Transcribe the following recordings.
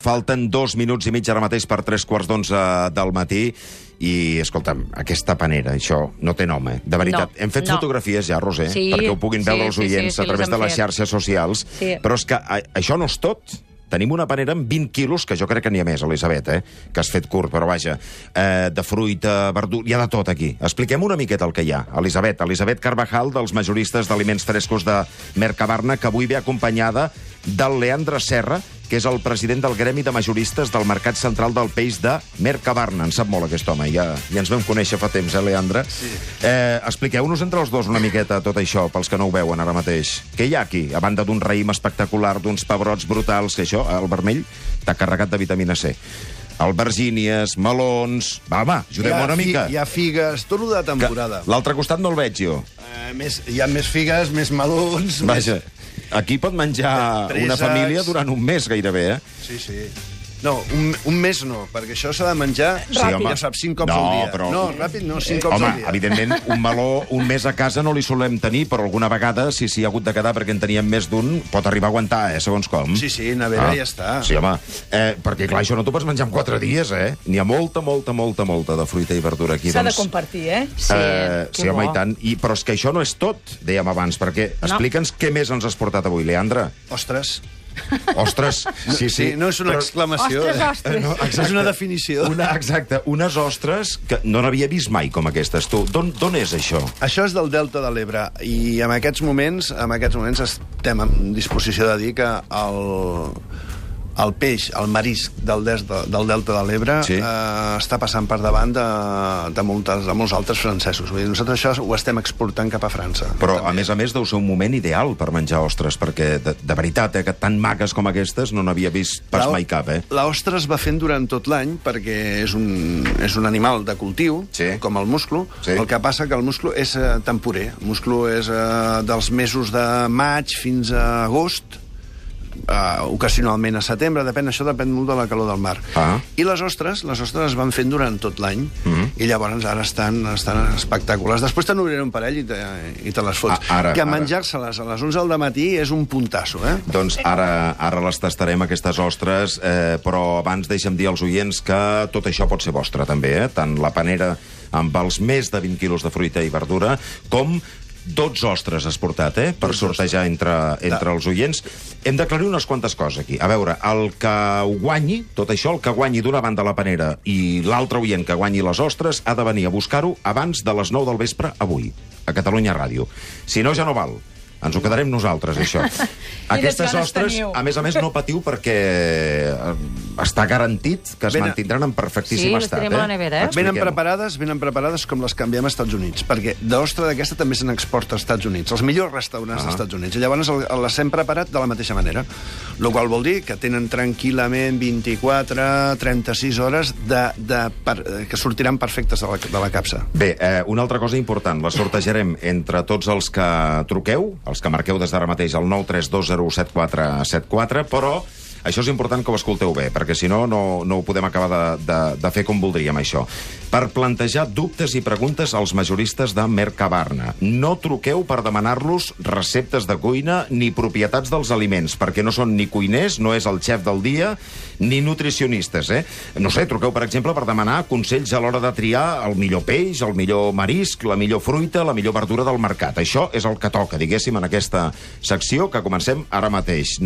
falten 2 minuts i mig ara mateix per 3:15 del matí. I, escolta'm, aquesta panera, això no té nom, de veritat. No, Hem fet fotografies ja, Roser, sí, perquè ho puguin veure els oients sí, a través de les xarxes socials. Sí. Però és que això no és tot. Tenim una panera amb 20 quilos, que jo crec que n'hi ha més, Elisabet, que has fet curt, però vaja, de fruita, verdura, hi ha de tot aquí. Expliquem una miqueta el que hi ha. Elisabet Carvajal, dels majoristes d'aliments frescos de Mercabarna, que avui ve acompanyada del Leandre Serra, que és el president del gremi de majoristes del Mercat Central del Peix de Mercabarna. En sap molt aquest home, ja ens vam conèixer fa temps, Leandre? Sí. Expliqueu-nos entre els dos una miqueta tot això, pels que no ho veuen ara mateix. Què hi ha aquí? A banda d'un raïm espectacular, d'uns pebrots brutals, que això, el vermell, t'ha carregat de vitamina C. Albergínies, melons... Va, home, ajudem una mica. Hi ha figues, tot el de temporada. L'altre costat no el veig, jo. Hi ha més figues, més melons... Vaja, aquí pot menjar una família durant un mes, gairebé, Sí, sí. No, un mes no, perquè això s'ha de menjar, ja saps, 5 cops al dia. Però... No, ràpid no, 5 cops al dia. Home, evidentment, un meló un mes a casa no li solem tenir, però alguna vegada, si s'hi ha hagut de quedar perquè en teníem més d'un, pot arribar a aguantar, segons com. Sí, nevera ja està. Sí, home, perquè clar, això no t'ho pots menjar en 4 dies, N'hi ha molta de fruita i verdura aquí. S'ha de compartir, Sí, home, i tant. Però és que això no és tot, dèiem abans, perquè explica'ns què més ens has portat avui, Leandre. Ostres. Ostres, sí. No és una exclamació. Ostres. No, és una definició. Exacte, unes ostres que no n'havia vist mai com aquestes. Tu, d'on és això? Això és del Delta de l'Ebre i en aquests moments estem en disposició de dir que el peix, el marisc del Delta de l'Ebre està passant per davant de molts altres francesos. Vull dir, nosaltres això ho estem exportant cap a França. Però, a més, deu ser un moment ideal per menjar ostres, perquè, de veritat, que tan maques com aquestes no n'havia vist pas mai cap, L'ostre es va fent durant tot l'any perquè és un animal de cultiu, com el musclo. El que passa que el musclo és temporer. El musclo és dels mesos de maig fins a agost, ocasionalment a setembre, això depèn molt de la calor del mar. I les ostres es van fent durant tot l'any, i llavors ara estan espectaculars. Després te n'obriré un parell i te les fots. Que menjar-se-les a les 11 del matí és un puntasso, Doncs ara les tastarem, aquestes ostres, però abans deixa'm dir als oients que tot això pot ser vostre, també, tant la panera amb els més de 20 quilos de fruita i verdura, com 12 ostres has portat, per sortejar entre els oients. Hem d'aclarir unes quantes coses aquí. A veure, el que ho guanyi, tot això, el que guanyi d'una banda la panera i l'altre oient que guanyi les ostres, ha de venir a buscar-ho abans de les 9 del vespre avui, a Catalunya Ràdio. Si no, ja no val. Ens ho quedarem nosaltres, això. Aquestes ostres, a més, no patiu perquè està garantit que es mantindran en perfectíssim estat. Sí, les tenim a la nevera, Venen preparades com les que enviem als Estats Units, perquè d'ostra d'aquesta també se n'exporta als Estats Units, els millors restaurants dels Estats Units. I llavors les hem preparat de la mateixa manera, el qual vol dir que tenen tranquil·lament 24-36 hores que sortiran perfectes de la capsa. Bé, una altra cosa important, la sortejarem entre tots els que truqueu, els que marqueu des d'ara mateix el 932017474, però això és important que ho escolteu bé, perquè si no, no ho podem acabar de fer com voldríem, això. Per plantejar dubtes i preguntes als majoristes de Mercabarna. No truqueu per demanar-los receptes de cuina ni propietats dels aliments, perquè no són ni cuiners, no és el xef del dia, ni nutricionistes, No sé, truqueu, per exemple, per demanar consells a l'hora de triar el millor peix, el millor marisc, la millor fruita, la millor verdura del mercat. Això és el que toca, diguéssim, en aquesta secció que comencem ara mateix.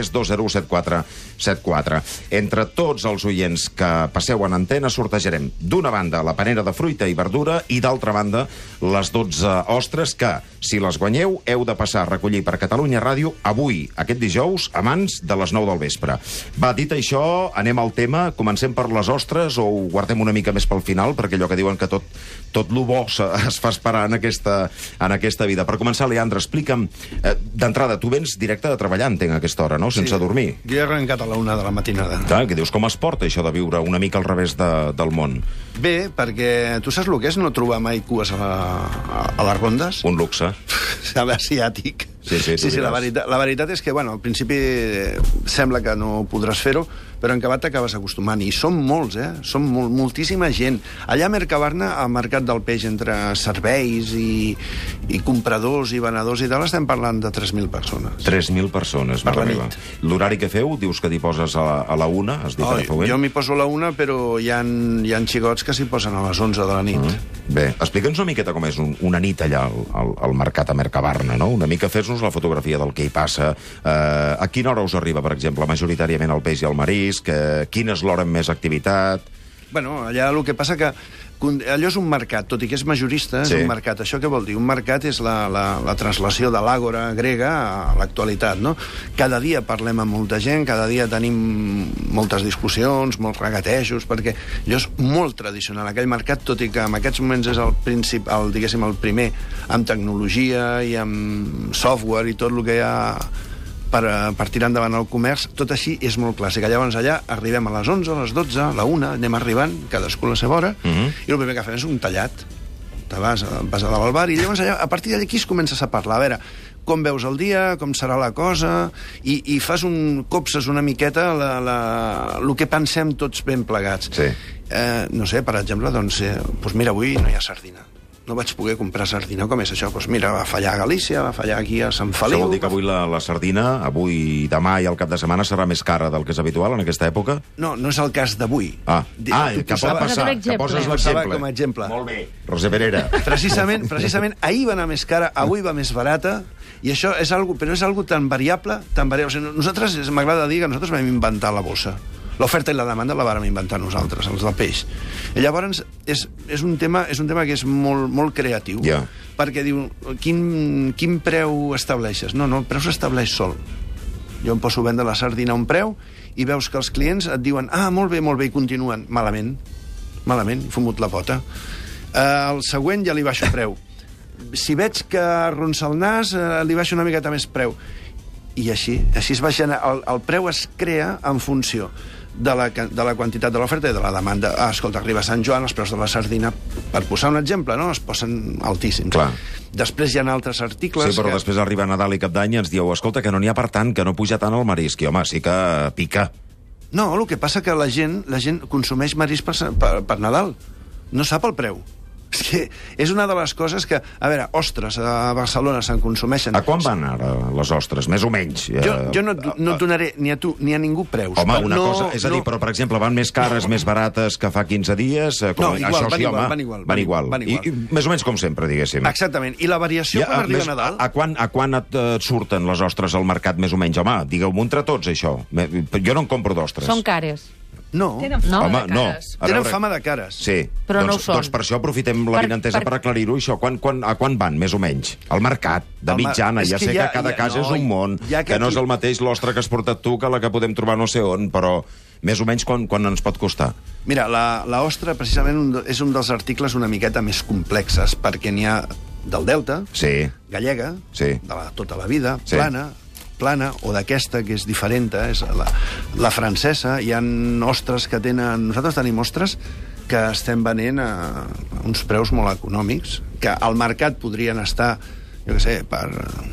932017474. Entre tots els oients que passeu en antena sortejarem d'una banda la panera de fruita i verdura i d'altra banda les 12 ostres que, si les guanyeu, heu de passar a recollir per Catalunya Ràdio avui, aquest dijous, abans de les 9 del vespre. Va, dit això, anem al tema. Comencem per les ostres o ho guardem una mica més pel final, perquè allò que diuen que tot lo bo es fa esperar en aquesta vida. Per començar, Leandre, explica'm, d'entrada, tu vens directe de treballar, entenc, a aquesta hora, no? Sense dormir. Jo he arrencat a la 1 de la matinada. Clar, que dius, com es porta això de viure una mica al revés del món? Bé, perquè tu saps el que és no trobar mai cues a les rondes? Un luxe. Saber asiàtic. La veritat és que, bueno, al principi sembla que no podràs fer-ho, però en acabat t'acabes acostumant. I som molts, Som moltíssima gent. Allà a Mercabarna, al mercat del peix, entre serveis i compradors i venedors i tal, estem parlant de 3.000 persones. 3.000 persones, per la nit. L'horari que feu, dius que t'hi poses a la 1, has dit ara fa un moment? Jo m'hi poso a la 1, però hi ha xicots que s'hi posen a les 11 de la nit. Bé, explica'ns una miqueta com és una nit allà al mercat a Mercabarna, no? Una mica fes-nos la fotografia del que hi passa. A quina hora us arriba, per exemple, majoritàriament el peix i el marisc? Quina és l'hora amb més activitat? Bueno, allà el que passa que allò és un mercat, tot i que és majorista, és un mercat. Això què vol dir? Un mercat és la translació de l'àgora grega a l'actualitat, no? Cada dia parlem amb molta gent, cada dia tenim moltes discussions, molts regatejos, perquè allò és molt tradicional, aquell mercat, tot i que en aquests moments és diguéssim, el primer amb tecnologia i amb software i tot el que hi ha per tirar endavant el comerç, tot així és molt clàssic. Llavors allà arribem a les 11, a les 12, a la 1, anem arribant, cadascú a la seva hora, i el primer que fem és un tallat. Te vas a dalt al bar, i llavors allà, a partir d'allà aquí es comences a parlar. A veure, com veus el dia, com serà la cosa, i copses una miqueta el que pensem tots ben plegats. No sé, per exemple, doncs mira, avui no hi ha sardina. No vaig poder comprar sardina. Com és això? Doncs mira, va fallar a Galícia, va fallar aquí a Sant Feliu. Això vol dir que avui la sardina, avui, demà i al cap de setmana, serà més cara del que és habitual en aquesta època? No, no és el cas d'avui. Que pot passar, que poses l'exemple. Com a exemple. Molt bé. Roser Perera. Precisament, ahir va anar més cara, avui va més barata, i això és algo, però és algo tan variable, tan variable. O sigui, nosaltres, m'agrada dir que nosaltres vam inventar la bossa. L'oferta i la demanda la vàrem inventar nosaltres, els del peix. I llavors és un tema que és molt creatiu, perquè diu, quin preu estableixes? No, el preu s'estableix sol. Jo em poso a vendre la sardina a un preu i veus que els clients et diuen molt bé, i continuen. Malament, he fumut la pota. El següent ja li baixo preu. Si veig que arronsa el nas, li baixo una miqueta més preu. I així es va generar. El preu es crea en funció de la quantitat de l'oferta i de la demanda. Escolta, arriba Sant Joan, els preus de la sardina, per posar un exemple, no? Es posen altíssims. Clar. Després hi ha altres articles... Sí, però després arriba Nadal i Cap d'Any i ens diu, escolta, que no n'hi ha per tant, que no puja tant el marisc. I, home, sí que pica. No, el que passa que la gent consumeix marisc per Nadal. No sap el preu. És que és una de les coses que... A veure, ostres, a Barcelona se'n consumeixen... A quan van ara les ostres, més o menys? Jo no et donaré ni a tu ni a ningú preus. Home, una cosa... És a dir, però, per exemple, van més cares, més barates que fa 15 dies? No, van igual. I més o menys com sempre, diguéssim. Exactament. I la variació quan arriba Nadal... A quan et surten les ostres al mercat, més o menys? Home, digueu-m'ho entre tots, això. Jo no en compro d'ostres. Són cares. No. Tenen fama de cares. Tenen fama de cares. Sí. Però no ho són. Doncs per això aprofitem la vinentesa per aclarir-ho. Això, a quan van, més o menys? Al mercat, de mitjana. Ja sé que cada casa és un món, que no és el mateix l'ostra que has portat tu que la que podem trobar no sé on, però més o menys quan ens pot costar? Mira, l'ostra precisament és un dels articles una miqueta més complexes, perquè n'hi ha del Delta, gallega, de tota la vida, plana, o d'aquesta, que és diferent, és la francesa. Hi ha ostres que tenen... Nosaltres tenim ostres que estem venent a uns preus molt econòmics, que al mercat podrien estar, jo què sé, per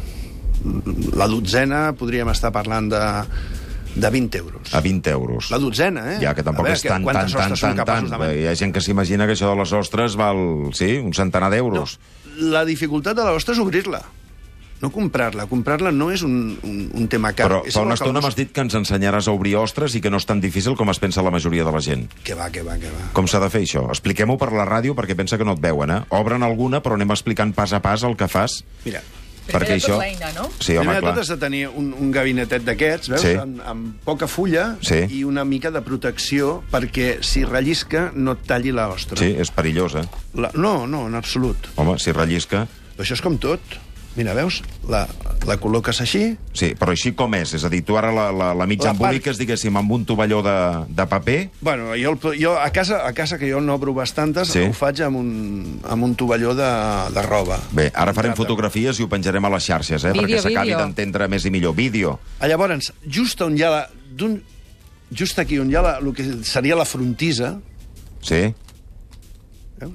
la dotzena podríem estar parlant de 20 euros. A 20 euros. La dotzena, Ja, que tampoc és tant. Hi ha gent que s'imagina que això de les ostres val, un centenar d'euros. No, la dificultat de l'ostra és obrir-la. No comprar-la. Comprar-la no és un tema car. Però fa una estona m'has dit que ens ensenyaràs a obrir ostres i que no és tan difícil com es pensa la majoria de la gent. Que va. Com s'ha de fer això? Expliquem-ho per la ràdio perquè pensa que no et veuen, Obren alguna, però anem explicant pas a pas el que fas. Mira, perquè això... l'eina, no? Sí, home, primer de tot has de tenir un gabinetet d'aquests, veus? Amb poca fulla i una mica de protecció perquè si rellisca no et talli l'ostra. Sí, és perillós, No, en absolut. Home, si rellisca... Però això és com tot. Mira, veus? La col·loques així. Sí, però així com és? És a dir, tu ara la mitja emboliques, diguéssim, amb un tovalló de paper? Bueno, jo a casa, que jo no obro bastantes, ho faig amb un tovalló de roba. Bé, ara farem fotografies i ho penjarem a les xarxes, perquè s'acabi d'entendre més i millor. Vídeo. Llavors, just aquí on hi ha el que seria la frontisa... Sí.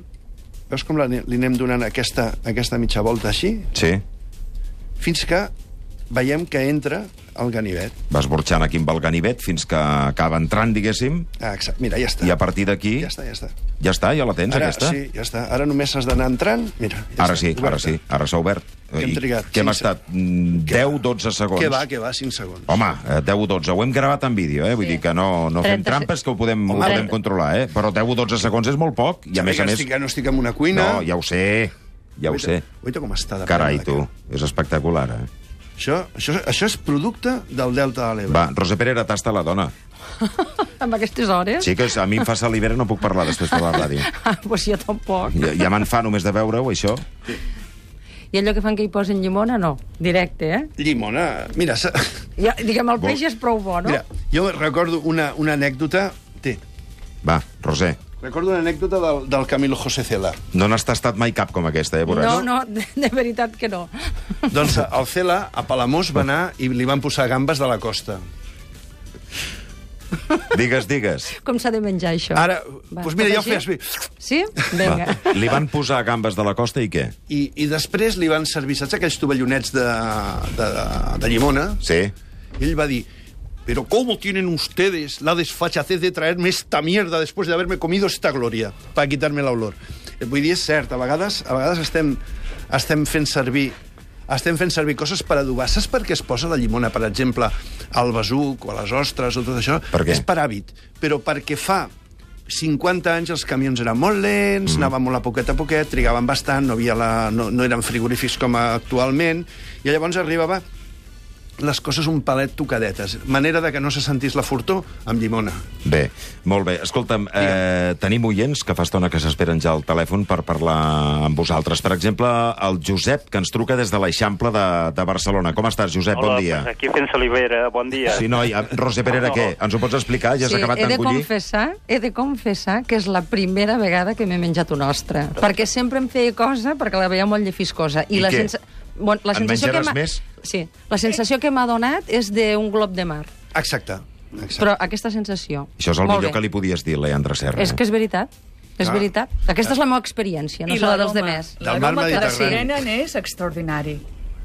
Veus com li anem donant aquesta mitja volta així? Sí. Fins que veiem que entra el ganivet. Vas burxant aquí amb el ganivet fins que acaba entrant, diguéssim. Exacte. Mira, ja està. I a partir d'aquí... Ja està, ja està. Ja està, ja la tens, ara, aquesta? Sí, ja està. Ara només has d'anar entrant. Mira, ja ara està, sí, oberta. ara sí. Ara s'ha obert. Que hem trigat. Què hem estat? 10-12 segons. Què va, 5 segons. Home, 10-12. Ho hem gravat en vídeo, Vull dir que no fem trampes, que ho podem controlar, Però 10-12 segons és molt poc. I a més a més... No estic en una cuina. No, ja ho sé. Ja ho sé. Guaita com està de Carai, tu. És espectacular, Això és producte del Delta de l'Ebre. Va, Roser Perera, tasta la dona. Amb aquestes hores? Sí, que a mi em fa salivera, no puc parlar després per la ràdio. Pues jo tampoc. Ja me'n fa només de veure-ho, això. I allò que fan que hi posen llimona, no. Directe, Llimona, mira... Ja, diguem, el peix és prou bo, no? Mira, jo recordo una anècdota... Va, Roser. Recordo una anècdota del Camilo José Cela. No n'has tastat mai cap com aquesta, veuràs? No, de veritat que no. Doncs el Cela a Palamós va anar i li van posar gambes de la costa. Digues. Com s'ha de menjar, això? Ara, doncs mira, ja ho feies bé. Sí? Vinga. Li van posar gambes de la costa i què? I després li van servir, saps aquells tovallonets de llimona? Sí. I ell va dir... Pero ¿cómo tienen ustedes la desfachatez de traerme esta mierda después de haberme comido esta gloria para quitarme la olor? Vull dir, és cert, a vegades estem fent servir coses per adobar. Saps per què es posa la llimona, per exemple, al besuc o a les ostres o tot això? Per què? És per hàbit, però perquè fa 50 anys els camions eren molt lents, anaven molt a poquet, trigaven bastant, no eren frigorífics com actualment, i llavors arribava les coses un palet tocadetes. Manera de que no se sentís la fortor amb llimona. Bé, molt bé. Escolta'm, tenim oients que fa estona que s'esperen ja al telèfon per parlar amb vosaltres. Per exemple, el Josep, que ens truca des de l'Eixample de Barcelona. Com estàs, Josep? Hola, bon dia. Pues aquí fent salivera, bon dia. Sí, noi, Roser Perera, què? Ens ho pots explicar? Ja has acabat d'encollir? He de confessar que és la primera vegada que m'he menjat una ostra. Perquè sempre em feia cosa, perquè la veia molt llefiscosa. I què? Bueno, en menjaràs més? Sí. La sensació que m'ha donat és d'un glob de mar. Exacte. Però aquesta sensació... Això és el millor que li podies dir, Leandre Serra. És que és veritat. És veritat. Aquesta és la meva experiència, no sé la dels demés. L'aroma que tenen és extraordinari.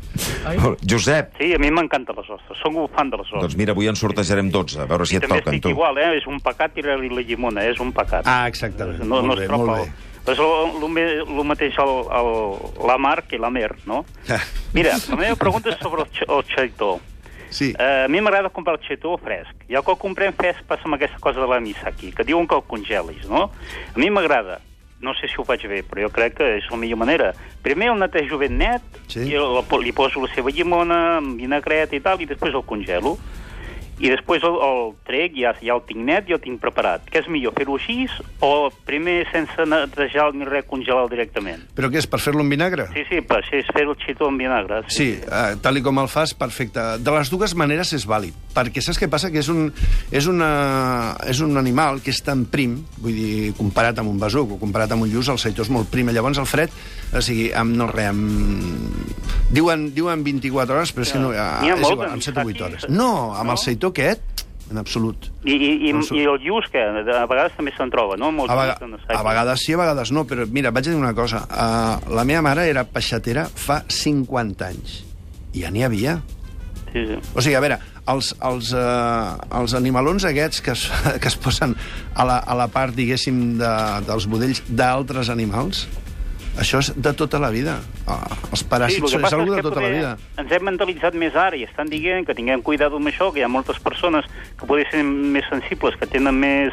Josep. Sí, a mi m'encanten les ostres. Som un fan de les ostres. Doncs mira, avui en sortejarem 12, a veure si et també toquen, estic tu. igual, És un pecat i la llimona, és un pecat. Ah, exactament. No molt es bé, molt troba... bé. És el mateix la mar que la mer, no? Mira, la meva pregunta és sobre el xaitó. Sí. A mi m'agrada comprar el xaitó fresc. Ja que el comprem fresc passa amb aquesta cosa de l'anisaki, que diuen que el congelis, no? A mi m'agrada. No sé si ho faig bé, però jo crec que és la millor manera. Primer el netejo ben net, i li poso la seva llimona, vinagret i tal, i després el congelo. I després el trec, ja el tinc net i el tinc preparat. Què és millor, fer-ho així o primer sense netejar ni res, congelar directament? Però què és, per fer-lo en vinagre? Sí, per fer-ho el xitó en vinagre. Sí, tal com el fas, perfecte. De les dues maneres és vàlid, perquè saps què passa? Que és un animal que és tan prim, vull dir, comparat amb un besuc o comparat amb un lluç, el seitó és molt prim, llavors el fred, o sigui, diuen 24 hores, però és que no, és igual, amb 7 o 8 hores. No, amb el seitó aquest, en absolut. I el lluç, que a vegades també se'n troba, no? A vegades sí, a vegades no, però mira, vaig a dir una cosa. La meva mare era peixatera fa 50 anys, i ja n'hi havia. Sí. O sigui, a veure, els animalons aquests que es posen a la part, diguéssim, dels budells d'altres animals, això és de tota la vida. Els paràsits és algú de tota la vida. Ens hem mentalitzat més ara i estan dient que tinguem cuidado amb això, que hi ha moltes persones que poden ser més sensibles, que tenen més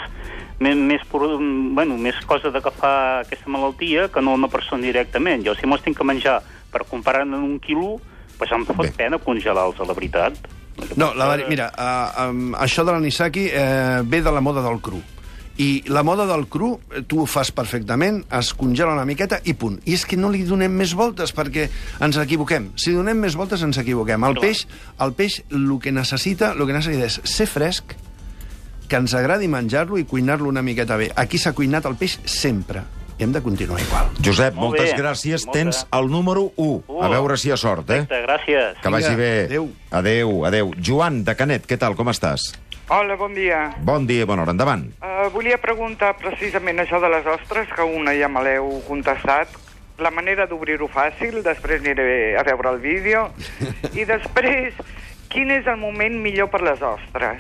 cosa de que fa aquesta malaltia que no una persona directament. Jo, si me'ls tinc que menjar per comparar en 1 quilo, doncs em fot pena congelar-los, a la veritat. No, mira, això de l'anisaki ve de la moda del cru. I la moda del cru, tu ho fas perfectament, es congela una miqueta i punt. I és que no li donem més voltes perquè ens equivoquem. Si donem més voltes ens equivoquem. El peix el que necessita és ser fresc, que ens agradi menjar-lo i cuinar-lo una miqueta bé. Aquí s'ha cuinat el peix sempre. I hem de continuar igual. Josep, moltes gràcies. Tens el número 1. A veure si hi ha sort, Gràcies. Que vagi bé. Adéu. Adéu. Joan, de Canet, què tal? Com estàs? Hola, bon dia. Bon dia, bona hora, endavant. Volia preguntar precisament això de les ostres, que una ja me l'heu contestat, la manera d'obrir-ho fàcil, després aniré a veure el vídeo, i després, quin és el moment millor per les ostres?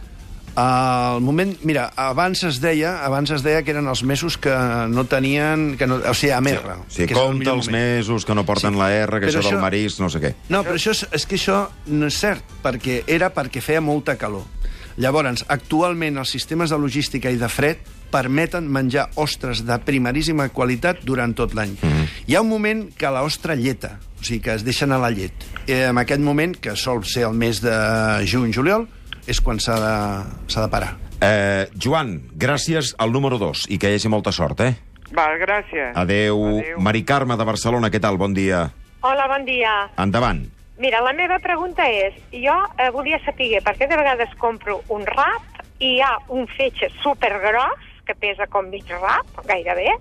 El moment... Mira, abans es deia que eren els mesos que no tenien... o sigui, amb R. Sí, compta els mesos que no porten la R, que això del marisc, no sé què. No, però és que això no és cert, perquè feia molta calor. Llavors, actualment, els sistemes de logística i de fred permeten menjar ostres de primeríssima qualitat durant tot l'any. Hi ha un moment que l'ostra lleta, o sigui, que es deixen a la llet. En aquest moment, que sol ser el mes de juny-juliol, és quan s'ha de parar. Joan, gràcies al número 2 i que hi hagi molta sort, Va, gràcies. Adéu. Mari Carme de Barcelona, què tal? Bon dia. Hola, bon dia. Endavant. Mira, la meva pregunta és, jo volia saber, perquè de vegades compro un rap i hi ha un fetge supergros, que pesa com mig rap, gairebé,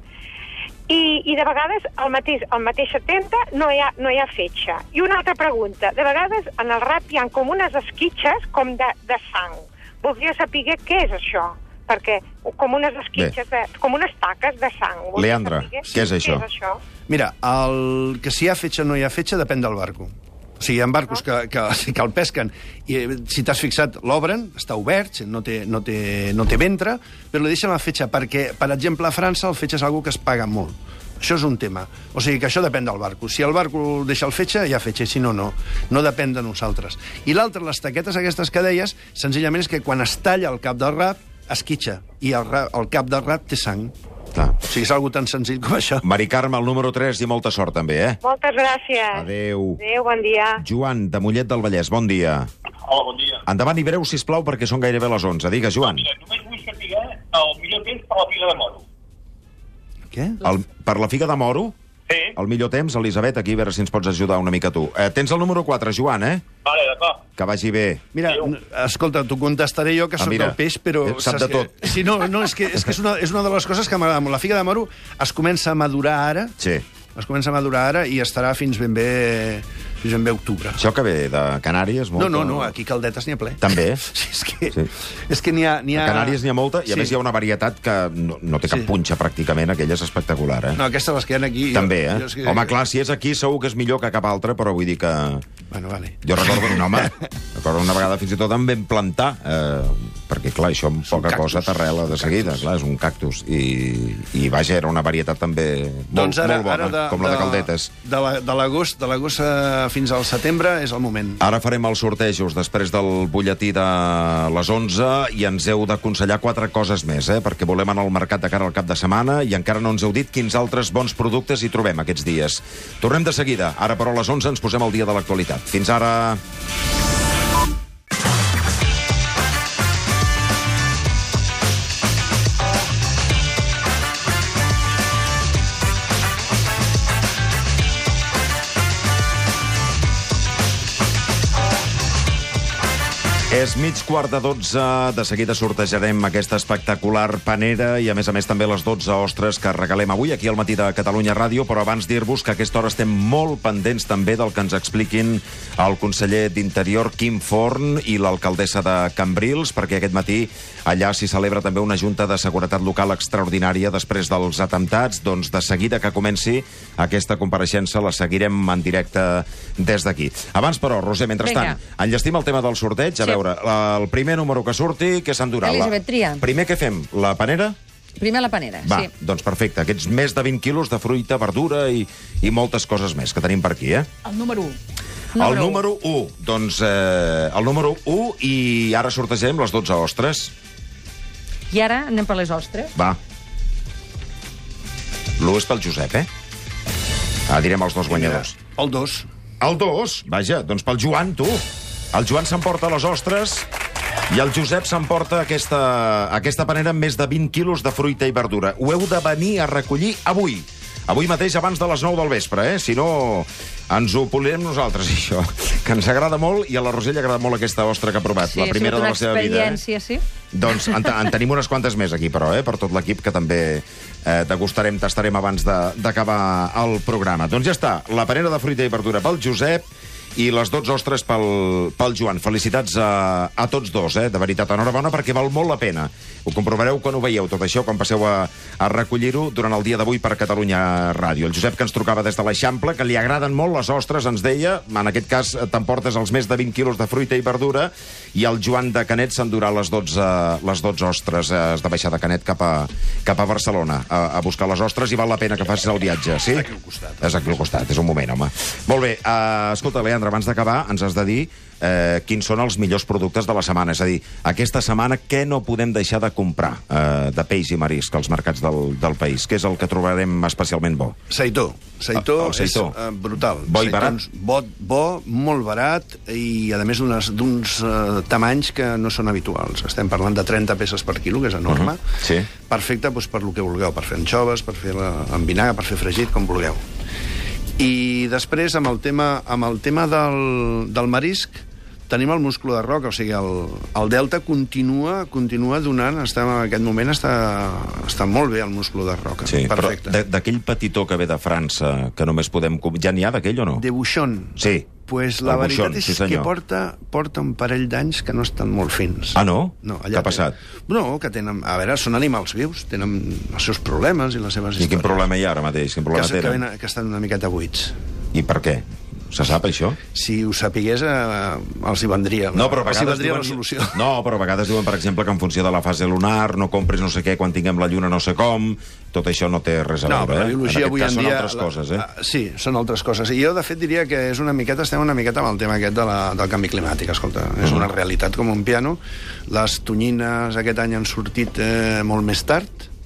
i de vegades al mateixa tenda no hi ha fetge. I una altra pregunta, de vegades en el rap hi ha com unes esquitxes com de sang. Voldria saber què és això, perquè com unes esquitxes, com unes taques de sang. Leandra, què és això? Mira, que si hi ha fetge o no hi ha fetge depèn del barco. O sigui, hi ha barcos que el pesquen i, si t'has fixat, l'obren, està obert, no té ventre, però li deixen la fetge perquè, per exemple, a França el fetge és una que es paga molt. Això és un tema. O sigui que això depèn del barco. Si el barco deixa el fetge, hi ha fetge, si no, no. No depèn de nosaltres. I l'altre, les taquetes aquestes que deies, senzillament és que quan es talla el cap del rap, esquitxa, i el cap del rap té sang. O sigui, és algo tan senzill com això. Mari Carme, el número 3, i molta sort també, Moltes gràcies. Adéu. Adéu, bon dia. Joan, de Mollet del Vallès, bon dia. Hola, bon dia. Endavant i breu, sisplau, perquè són gairebé les 11. Digues, Joan. Mira, només vull saber el millor temps per la figa de moro. Què? Per la figa de moro? Sí. El millor temps, Elisabet, aquí, a veure si ens pots ajudar una mica tu. Tens el número 4, Joan, Vale, d'acord. Que vagi bé. Mira, escolta, t'ho contestaré jo, que soc del peix, però... Sap de tot. Sí, no, és que és una de les coses que m'agrada molt. La figa de moro es comença a madurar ara. Sí. Es comença a madurar ara i estarà fins ben bé octubre. Això que ve de Canàries? No, aquí Caldetes n'hi ha ple. També? Sí, és que n'hi ha... A Canàries n'hi ha molta, i a més hi ha una varietat que no té cap punxa, pràcticament. Aquella és espectacular, No, aquestes les que hi ha aquí... També, Home, clar, si és aquí segur que és millor que cap altre, però vull dir que... Bueno, vale. Jo recordo una vegada fins i tot em vam plantar, perquè, clar, això amb poca cosa t'arrela de seguida, clar, és un cactus. I vaja, era una varietat també molt bona, com la de Caldetes. De l'agost fins al setembre és el moment. Ara farem els sortejos després del butlletí de les 11 i ens heu d'aconsellar 4 coses més, perquè volem anar al mercat de cara al cap de setmana i encara no ens heu dit quins altres bons productes hi trobem aquests dies. Tornem de seguida. Ara, però, a les 11 ens posem al dia de l'actualitat. Fins ara... És 11:45, de seguida sortejarem aquesta espectacular panera i, a més també, les 12 ostres que regalem avui aquí al Matí de Catalunya Ràdio, però abans dir-vos que a aquesta hora estem molt pendents també del que ens expliquin el conseller d'Interior, Quim Forn, i l'alcaldessa de Cambrils, perquè aquest matí allà s'hi celebra també una junta de seguretat local extraordinària després dels atemptats. Doncs de seguida que comenci aquesta compareixença la seguirem en directe des d'aquí. Abans, però, Roser, mentrestant, enllestim el tema del sorteig. A veure, el primer número que surti, què s'endurà? Elisabet, tria. Primer què fem? La panera? Primer la panera, sí. Doncs perfecte. Aquests més de 20 quilos de fruita, verdura i moltes coses més que tenim per aquí, El número 1. El número 1. Doncs el número 1 i ara sortegem les 12 ostres. I ara anem per les ostres. Va. L'1 és pel Josep, direm els dos guanyadors. El 2. El 2? Vaja, doncs pel Joan, tu. El Joan s'emporta les ostres i el Josep s'emporta aquesta panera amb més de 20 quilos de fruita i verdura. Ho heu de venir a recollir avui. Avui mateix, abans de les 9 del vespre, Si no, ens ho polirem nosaltres, això. Que ens agrada molt, i a la Roser li agrada molt aquesta ostra que ha provat. La primera de la seva vida. Sí, sí. Doncs en tenim unes quantes més aquí, però, per tot l'equip, que també tastarem abans d'acabar el programa. Doncs ja està, la panera de fruita i verdura pel Josep i les 12 ostres pel Joan. Felicitats a tots dos, de veritat. Enhorabona, perquè val molt la pena. Ho comprovareu quan ho veieu, tot això, quan passeu a recollir-ho durant el dia d'avui per Catalunya Ràdio. El Josep, que ens trucava des de l'Eixample, que li agraden molt les ostres, ens deia, en aquest cas t'emportes els més de 20 quilos de fruita i verdura, i el Joan de Canet s'endurà les 12 ostres. Has de baixar de Canet cap a Barcelona a buscar les ostres, i val la pena que facis el viatge, sí? Aquí al costat. És aquí al costat, és un moment, home. Molt bé, escolta, Leandre, abans d'acabar, ens has de dir quins són els millors productes de la setmana. És a dir, aquesta setmana què no podem deixar de comprar de peix i marisc als mercats del país? Què és el que trobarem especialment bo? Seitó. Seitó és brutal. Bo i barat? Bo, molt barat, i a més d'uns tamanys que no són habituals. Estem parlant de 30 peces per quilo, que és enorme. Sí. Perfecte per lo que vulgueu, per fer anxoves, per fer en vinagre, per fer fregit, com vulgueu. I després, amb el tema del marisc, tenim el musclo de roca, o sigui, el delta continua donant, en aquest moment està molt bé el musclo de roca. Sí, perfecte. Però d'aquell petitó que ve de França, que només podem... Ja n'hi ha d'aquell o no? De Bouchon. Sí. Pues la veritat és que porta un parell d'anys que no estan molt fins. Ah, no? No, què ha passat? No, que tenen... A veure, són animals vius, tenen els seus problemes i les seves històries. I quin problema hi ha ara mateix? Quin problema tenen? Que estan una miqueta buits. I per què? Se sap, això? Si ho sapigués, els hi vendria. No, però a vegades diuen... la solució. No, però a vegades diuen, per exemple, que en funció de la fase lunar no compris no sé què quan tinguem la lluna no sé com. Tot això no té res a veure. No, però la biologia avui en dia... Són altres coses, Sí, són altres coses. I jo, de fet, diria que estem una miqueta amb el tema aquest del canvi climàtic, escolta. És una realitat com un piano. Les tonyines aquest any han sortit molt més tard.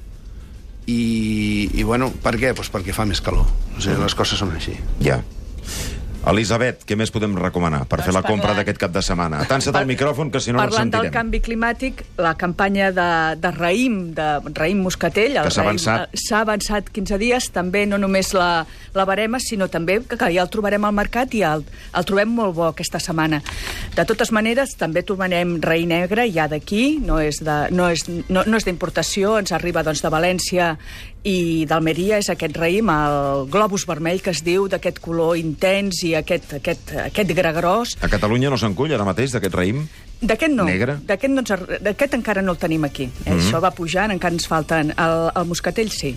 I bueno, per què? Pues perquè fa més calor. O sigui, les coses són així. Ja. Elisabet, què més podem recomanar per fer la compra d'aquest cap de setmana? Atansa't al micròfon, que si no no sentirem. Parlant del canvi climàtic, la campanya de raïm moscatell, s'ha avançat 15 dies, també no només la barema, sinó també que ja el trobarem al mercat i el trobem molt bo aquesta setmana. De totes maneres, també trobarem raïm negre ja d'aquí, no és d'importació, ens arriba doncs de València i d'Almeria, és aquest raïm, el globus vermell que es diu, d'aquest color intens i aquest gra gros. A Catalunya no se'n cull ara mateix, d'aquest raïm? D'aquest no. Negre? D'aquest encara no el tenim aquí. Això va pujant, encara ens falten. El moscatell sí.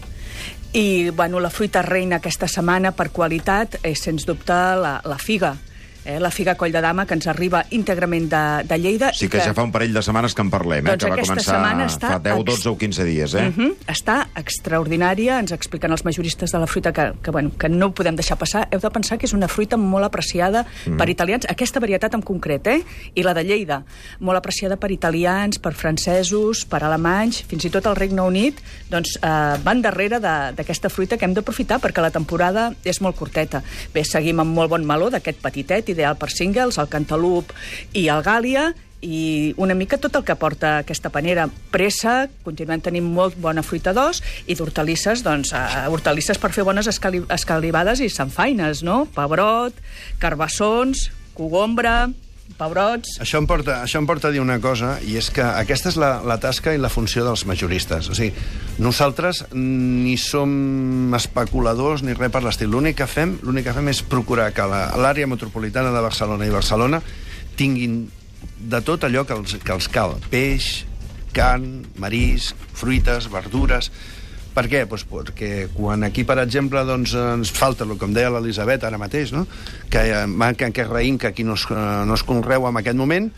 I, bueno, la fruita reina aquesta setmana, per qualitat, és, sens dubte, la figa. La figa Coll de Dama, que ens arriba íntegrament de Lleida. Sí, que ja fa un parell de setmanes que en parlem, doncs que va començar fa 10, 12 o 15 dies. Està extraordinària, ens expliquen els majoristes de la fruita que no ho podem deixar passar. Heu de pensar que és una fruita molt apreciada per italians, aquesta varietat en concret, i la de Lleida, molt apreciada per italians, per francesos, per alemanys, fins i tot el Regne Unit, doncs van darrere d'aquesta fruita que hem d'aprofitar perquè la temporada és molt curteta. Bé, seguim amb molt bon meló d'aquest petitet, ideal per singles, el cantalup i el gàlia, i una mica tot el que porta aquesta panera. Pressa, continuem tenint molt bona fruita d'os, i d'hortalisses, doncs, hortalisses per fer bones escalivades i sanfaines, no? Pebrot, carbassons, cogombre, pebrots... Això em porta a dir una cosa, i és que aquesta és la tasca i la funció dels majoristes. O sigui, nosaltres ni som especuladors ni res per l'estil. L'únic que fem és procurar que l'àrea metropolitana de Barcelona i Barcelona tinguin de tot allò que els cal. Peix, carn, marisc, fruites, verdures... Per què? Pues perquè quan aquí, per exemple, doncs, ens falta, com deia l'Elisabet ara mateix, no? Que manca aquest raïm que aquí no es conreu en aquest moment,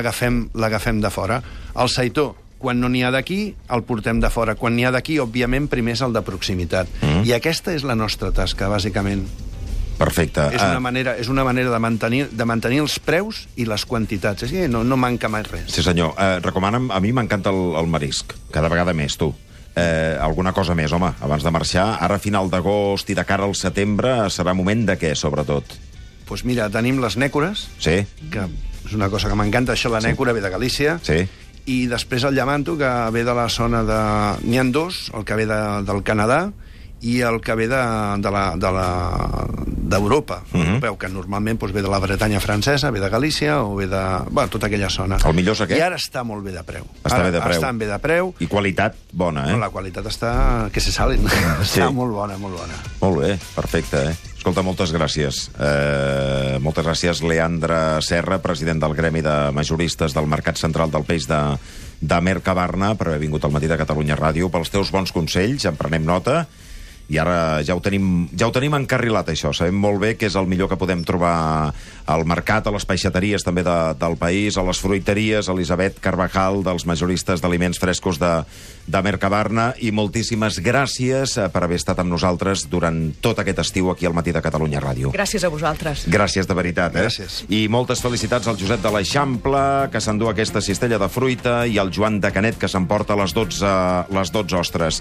l'agafem de fora. El seitó, quan no n'hi ha d'aquí, el portem de fora. Quan n'hi ha d'aquí, òbviament, primer és el de proximitat. I aquesta és la nostra tasca, bàsicament. Perfecte. És una manera de mantenir els preus i les quantitats. És que no manca mai res. Sí, senyor. Recomana'm, a mi m'encanta el marisc. Cada vegada més, tu. Alguna cosa més, home, abans de marxar. Ara, a final d'agost i de cara al setembre, serà moment de què, sobretot? Doncs mira, tenim les nècores, sí, que és una cosa que m'encanta. Això, la nècora ve de Galícia. Sí. I després el llamanto, que ve de la zona de... N'hi ha dos, el que ve del Canadà i el que ve d'Europa, europeu, que normalment doncs, ve de la Bretanya francesa, ve de Galícia o ve de... Bueno, tota aquella zona. El millor és aquest? I ara està molt bé de preu. Està bé de preu. Està bé de preu. I qualitat bona, eh? No, la qualitat està... que se salen. Està molt bona, molt bona. Molt bé, perfecte, Escolta, moltes gràcies. Moltes gràcies, Leandre Serra, president del Gremi de Majoristes del Mercat Central del Peix de Mercabarna, per haver vingut al Matí de Catalunya Ràdio, pels teus bons consells, en prenem nota. I ara ja ho tenim encarrilat, això. Sabem molt bé què és el millor que podem trobar al mercat, a les peixateries també del país, a les fruiteries, Elisabet Carvajal, dels majoristes d'aliments frescos de Mercabarna, i moltíssimes gràcies per haver estat amb nosaltres durant tot aquest estiu aquí al Matí de Catalunya Ràdio. Gràcies a vosaltres. Gràcies de veritat, Gràcies. I moltes felicitats al Josep de l'Eixample, que s'endú aquesta cistella de fruita, i al Joan de Canet, que s'emporta les 12 ostres.